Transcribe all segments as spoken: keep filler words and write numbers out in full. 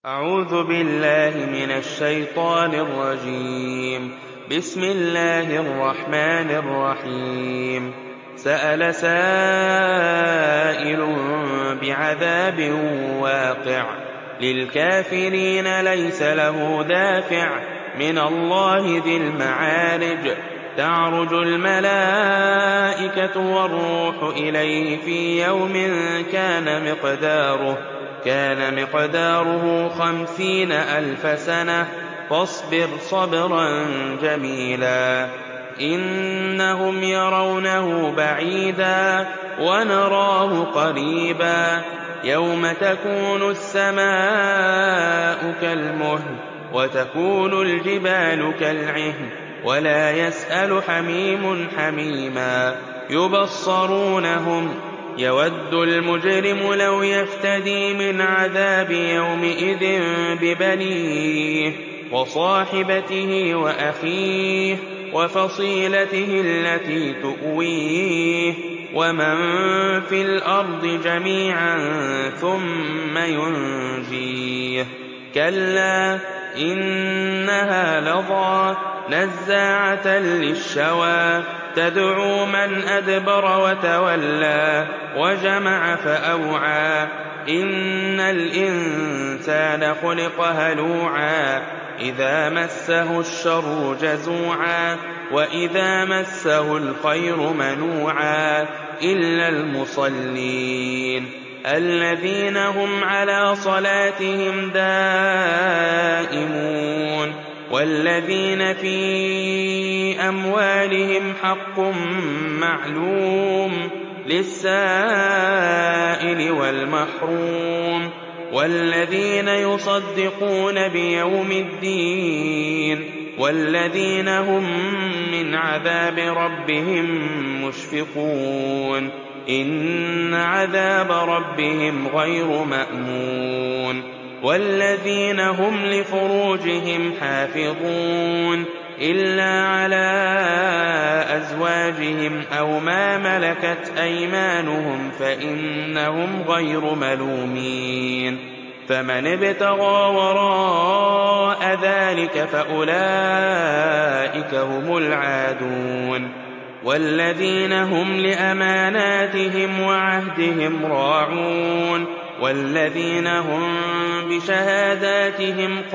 أعوذ بالله من الشيطان الرجيم. بسم الله الرحمن الرحيم. سأل سائل بعذاب واقع للكافرين ليس له دافع من الله ذي المعارج. تعرج الملائكة والروح إليه في يوم كان مقداره كان مقداره خمسين ألف سنة فاصبر صبرا جميلا. إنهم يرونه بعيدا ونراه قريبا. يوم تكون السماء كالمهل وتكون الجبال كالعهن ولا يسأل حميم حميما. يبصرونهم يود المجرم لو يفتدي من عذاب يومئذ ببنيه وصاحبته وأخيه وفصيلته التي تؤويه ومن في الأرض جميعا ثم ينجيه. كلا إنها لظى نزاعة للشوى تدعو من أدبر وتولى وجمع فأوعى. إن الإنسان خلق هلوعا إذا مسه الشر جزوعا وإذا مسه الخير منوعا إلا المصلين الذين هم على صلاتهم دائمون والذين في أموالهم حق معلوم للسائل والمحروم والذين يصدقون بيوم الدين والذين هم من عذاب ربهم مشفقون. إن عذاب ربهم غير مأمون. والذين هم لفروجهم حافظون إلا على أزواجهم أو ما ملكت أيمانهم فإنهم غير ملومين. فمن ابتغى وراء ذلك فأولئك هم العادون. والذين هم لأماناتهم وعهدهم راعون والذين هم بشهاداتهم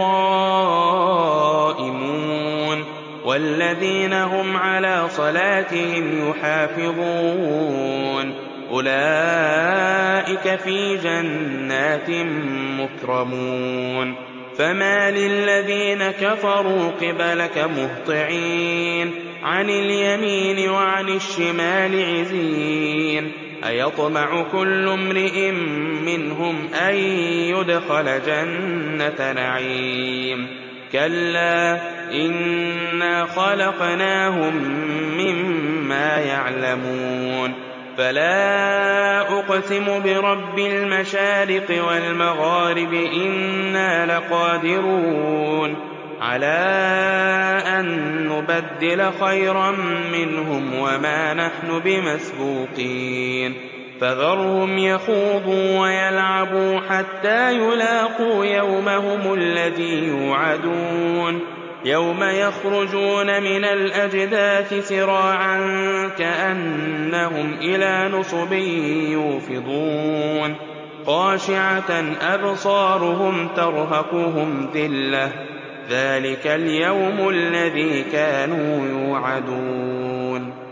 قائمون والذين هم على صلاتهم يحافظون أولئك في جنات مكرمون. فما للذين كفروا قبلك مهطعين عن اليمين وعن الشمال عزين. أيطمع كل امرئ منهم أن يدخل جنة نعيم. كلا إنا خلقناهم مما يعلمون. فلا أقسم برب المشارق والمغارب إنا لقادرون على أن نبدل خيرا منهم وما نحن بمسبوقين. فذرهم يخوضوا ويلعبوا حتى يلاقوا يومهم الذي يوعدون. يوم يخرجون من الأجداث سراعا كأنهم إلى نصب يوفضون. خاشعة أبصارهم ترهقهم ذلة ذلك اليوم الذي كانوا يوعدون.